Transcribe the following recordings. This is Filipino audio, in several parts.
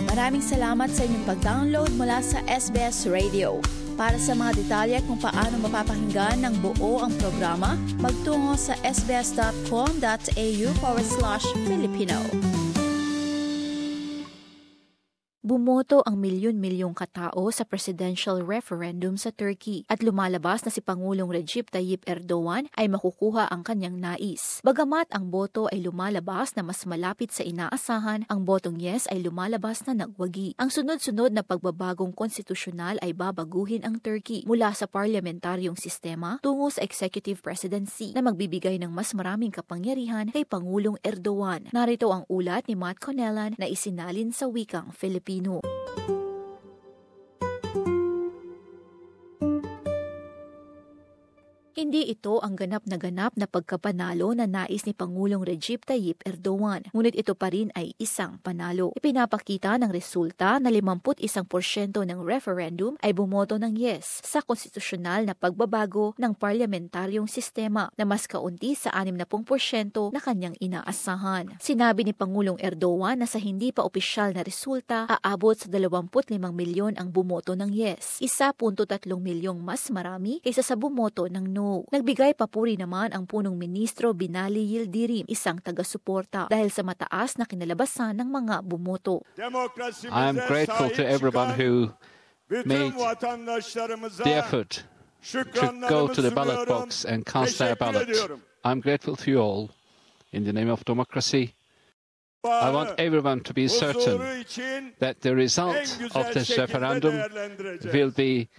Maraming salamat sa inyong pag-download mula sa SBS Radio. Para sa mga detalye kung paano mapapakinggan ng buo ang programa, magtungo sa sbs.com.au/Filipino. Bumoto ang milyon-milyong katao sa presidential referendum sa Turkey at lumalabas na si Pangulong Recep Tayyip Erdogan ay makukuha ang kanyang nais. Bagamat ang boto ay lumalabas na mas malapit sa inaasahan, ang botong yes ay lumalabas na nagwagi. Ang sunod-sunod na pagbabagong konstitusyonal ay babaguhin ang Turkey mula sa parlamentaryong sistema tungo sa executive presidency na magbibigay ng mas maraming kapangyarihan kay Pangulong Erdogan. Narito ang ulat ni Matt Connellan na isinalin sa wikang Filipino. Hindi ito ang ganap na pagkapanalo na nais ni Pangulong Recep Tayyip Erdogan. Ngunit ito pa rin ay isang panalo. Ipinapakita ng resulta na 51% ng referendum ay bumoto ng yes sa konstitusyonal na pagbabago ng parlamentaryong sistema na mas kaunti sa 60% na kanyang inaasahan. Sinabi ni Pangulong Erdogan na sa hindi pa opisyal na resulta, aabot sa 25 milyon ang bumoto ng yes. 1.3 milyong mas marami kaysa sa bumoto ng no. Nagbigay papuri naman ang punong ministro Binali Yildirim, isang taga-suporta, dahil sa mataas na kinalabasan ng mga bumoto. I am grateful to everyone who made the effort to go to the ballot box and cast their ballot. I'm grateful to you all in the name of democracy. I want everyone to be certain that the result of this referendum will be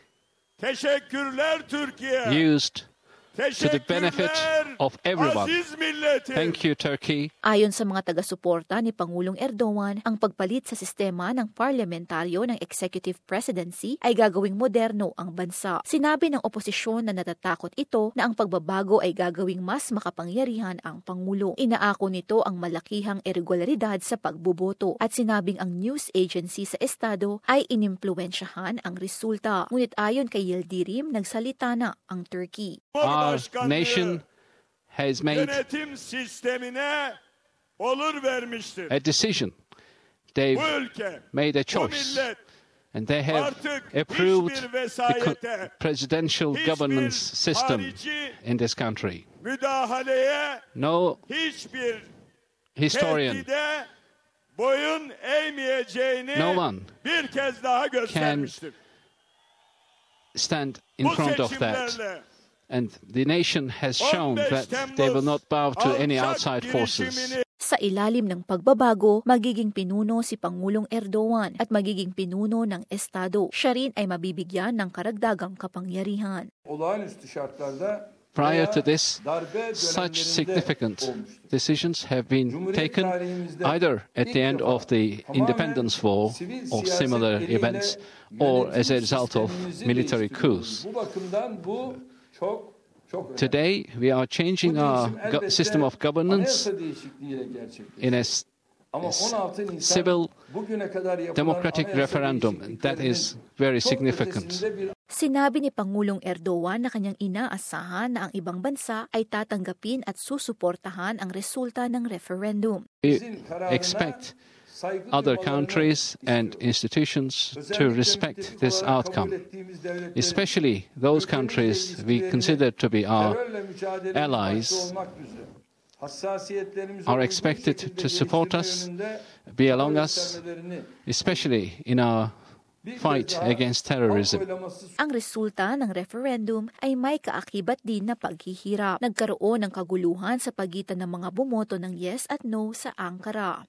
used to the benefit of everyone. Thank you, Turkey. Ayon sa mga taga-suporta ni Pangulong Erdogan, ang pagpalit sa sistema ng parlamentaryo ng executive presidency ay gagawing moderno ang bansa. Sinabi ng oposisyon na natatakot ito na ang pagbabago ay gagawing mas makapangyarihan ang Pangulo. Inaako nito ang malakihang irregularidad sa pagboboto at sinabing ang news agency sa estado ay inimpluwensyahan ang resulta. Ngunit ayon kay Yildirim, nagsalita na ang Turkey. Our nation has made a decision. They've made a choice. And they have approved the presidential governance system in this country. No historian, no one can stand in front of that. And the nation has shown that they will not bow to any outside forces. Sa ilalim ng pagbabago, magiging pinuno si Pangulong Erdogan at magiging pinuno ng estado. Siya rin ay mabibigyan ng karagdagang kapangyarihan. Prior to this, such significant decisions have been taken either at the end of the independence war or similar events or as a result of military coups. Today, we are changing our system of governance in a civil, democratic referendum. That is very significant. Sinabi ni Pangulong Erdogan na kanyang inaasahan na ang ibang bansa ay tatanggapin at susuportahan ang resulta ng referendum. We expect other countries and institutions to respect this outcome, especially those countries we consider to be our allies are expected to support us, be along us, especially in our fight against terrorism. Ang resulta ng referendum ay may kaakibat din na paghihirap. Nagkaroon ng kaguluhan sa pagitan ng mga bumoto ng yes at no sa Ankara.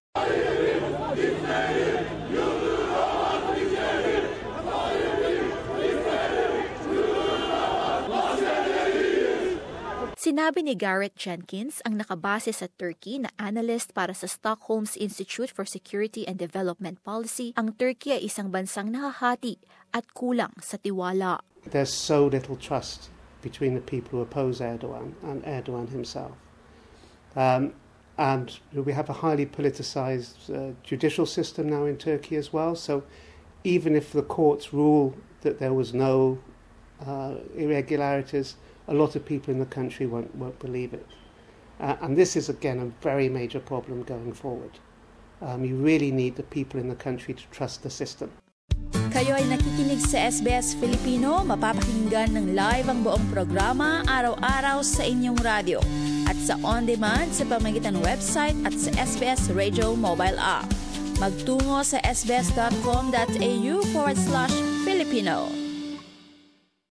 Sinabi ni Garrett Jenkins, ang nakabase sa Turkey na analyst para sa Stockholm's Institute for Security and Development Policy, ang Turkey ay isang bansang nahahati at kulang sa tiwala. There's so little trust between the people who oppose Erdogan and Erdogan himself. And we have a highly politicized judicial system now in Turkey as well. So even if the courts rule that there was no irregularities, a lot of people in the country won't believe it. And this is, again, a very major problem going forward. You really need the people in the country to trust the system. Kayo ay nakikinig sa SBS Filipino, mapapakinggan ng live ang buong programa araw-araw sa inyong radyo at sa on-demand sa pamamagitan ng website at sa SBS Radio mobile app. Magtungo sa sbs.com.au/Filipino.